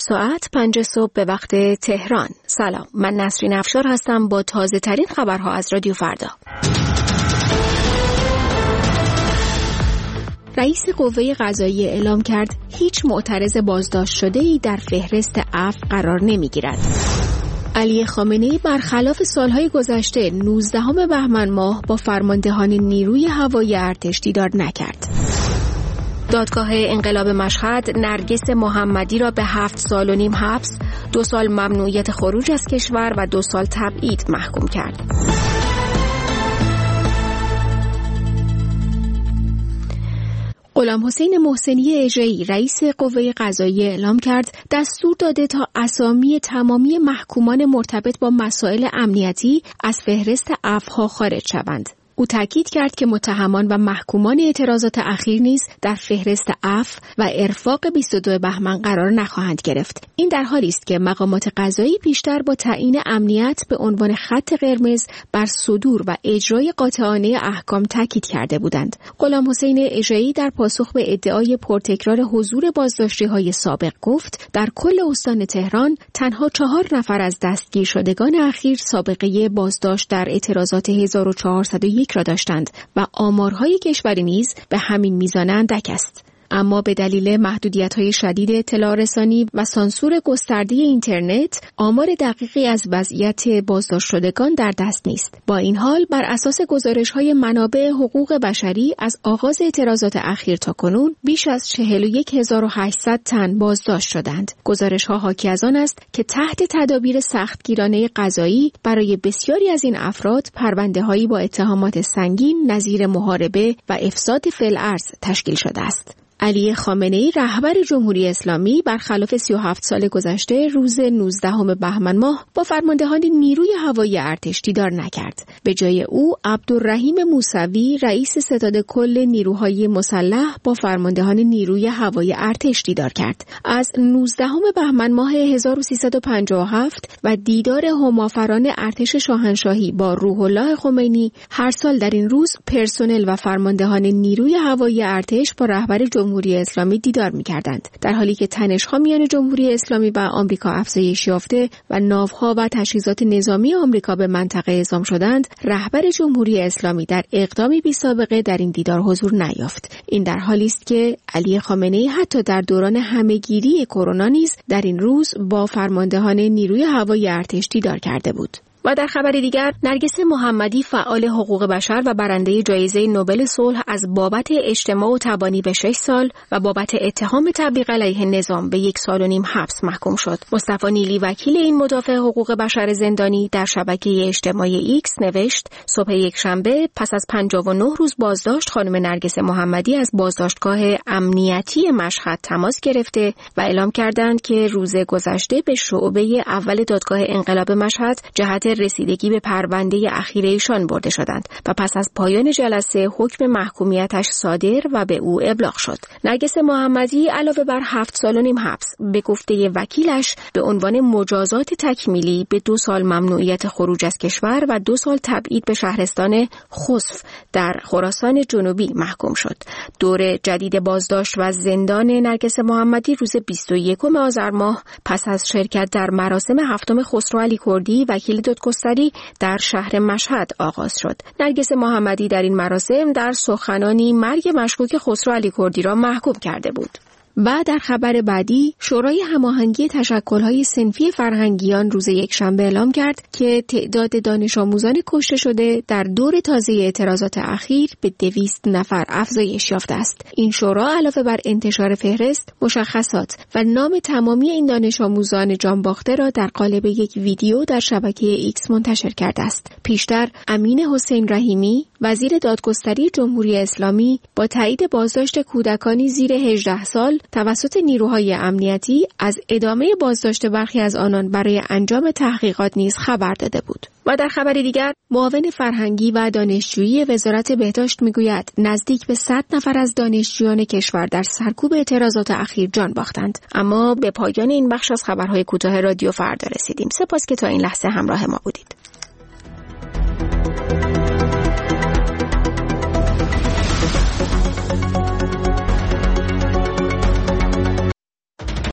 ساعت 5 صبح به وقت تهران. سلام، من نسرین افشار هستم با تازه ترین خبرها از رادیو فردا. رئیس قوه قضاییه اعلام کرد هیچ معترض بازداشت شده‌ای در فهرست عفو قرار نمی‌گیرد. علی خامنه‌ای برخلاف سالهای گذشته 19 بهمن ماه با فرماندهان نیروی هوایی ارتش دیدار نکرد. دادگاه انقلاب مشهد نرگس محمدی را به 7 سال و نیم حبس، 2 سال ممنوعیت خروج از کشور و 2 سال تبعید محکوم کرد. غلامحسین محسنی اژه‌ای رئیس قوه قضاییه اعلام کرد دستور داده تا اسامی تمامی محکومان مرتبط با مسائل امنیتی از فهرست عفوها خارج شوند. او تاکید کرد که متهمان و محکومان اعتراضات اخیر نیز در فهرست عفو و ارفاق 22 بهمن قرار نخواهند گرفت. این در حالی است که مقامات قضایی پیشتر با تعیین امنیت به عنوان خط قرمز بر صدور و اجرای قاطعانه احکام تاکید کرده بودند. غلامحسین اژه‌ای در پاسخ به ادعای پرتکرار حضور بازداشتی‌های سابق گفت در کل استان تهران تنها 4 نفر از دستگیر شدگان اخیر سابقه بازداشت در اعتراضات 1401 را داشتند و آمارهای کشوری نیز به همین میزان اندک است. اما به دلیل محدودیت‌های شدید اطلاع رسانی و سانسور گسترده اینترنت، آمار دقیقی از وضعیت بازداشت شدگان در دست نیست. با این حال بر اساس گزارش‌های منابع حقوق بشری از آغاز اعتراضات اخیر تا کنون بیش از 41800 تن بازداشت شدند. گزارش‌ها حاکی از آن است که تحت تدابیر سختگیرانه قضایی برای بسیاری از این افراد پرونده‌هایی با اتهامات سنگین نظیر محاربه و افساد فی‌الارض تشکیل شده است. علی خامنه‌ای رهبر جمهوری اسلامی برخلاف 37 سال گذشته روز 19 بهمن ماه با فرماندهان نیروی هوایی ارتش دیدار نکرد. به جای او عبدالرحیم موسوی رئیس ستاد کل نیروهای مسلح با فرماندهان نیروی هوایی ارتش دیدار کرد. از 19 بهمن ماه 1357 و دیدار همافران ارتش شاهنشاهی با روح الله خمینی، هر سال در این روز پرسنل و فرماندهان نیروی هوایی ارتش با رهبر جمهوری اسلامی دیدار می‌کردند. در حالی که تنش‌ها میان جمهوری اسلامی و آمریکا افزایش یافته و ناوها و تجهیزات نظامی آمریکا به منطقه اعزام شدند، رهبر جمهوری اسلامی در اقدامی بی‌سابقه در این دیدار حضور نیافت. این در حالی است که علی خامنه‌ای حتی در دوران همه‌گیری کرونا نیز در این روز با فرماندهان نیروی هوایی ارتش دیدار کرده بود. و در خبر دیگر، نرگس محمدی فعال حقوق بشر و برنده جایزه نوبل صلح از بابت اجتماع و تبانی به 6 سال و بابت اتهام تبلیغ علیه نظام به 1 سال و نیم حبس محکوم شد. مصطفی نیلی وکیل این مدافع حقوق بشر زندانی در شبکه اجتماعی ایکس نوشت صبح یکشنبه پس از 59 روز بازداشت خانم نرگس محمدی از بازداشتگاه امنیتی مشهد تماس گرفته و اعلام کردند که روز گذشته به شعبه اول دادگاه انقلاب مشهد جهت رسیدگی به پرونده اخیر ایشان برده شدند و پس از پایان جلسه حکم محکومیتش صادر و به او ابلاغ شد. نرگس محمدی علاوه بر 7 سال و نیم حبس به گفته وکیلش به عنوان مجازات تکمیلی به 2 سال ممنوعیت خروج از کشور و 2 سال تبعید به شهرستان خسف در خراسان جنوبی محکوم شد. دور جدید بازداشت و زندان نرگس محمدی روز 21 آذر ماه پس از شرکت در مراسم 7 خسرو علی کردی وکیل دادگستری در شهر مشهد آغاز شد. نرگس محمدی در این مراسم در سخنانی مرگ مشکوک خسرو علی کردی را محکوم کرده بود. و در خبر بعدی، شورای هماهنگی تشکل‌های صنفی فرهنگیان روز یکشنبه اعلام کرد که تعداد دانش آموزان کشته شده در دور تازه اعتراضات اخیر به 200 نفر افزایش یافته است. این شورا علاوه بر انتشار فهرست، مشخصات و نام تمامی این دانش آموزان جانباخته را در قالب یک ویدیو در شبکه ایکس منتشر کرده است. پیشتر امین حسین رحیمی، وزیر دادگستری جمهوری اسلامی، با تایید بازداشت کودکانی زیر 18 سال توسط نیروهای امنیتی از ادامه بازداشت برخی از آنان برای انجام تحقیقات نیز خبر داده بود. و در خبر دیگر، معاون فرهنگی و دانشجویی وزارت بهداشت میگوید نزدیک به 100 نفر از دانشجویان کشور در سرکوب اعتراضات اخیر جان باختند. اما به پایان این بخش از خبرهای کوتاه رادیو فردا رسیدیم. سپاس که تا این لحظه همراه ما بودید.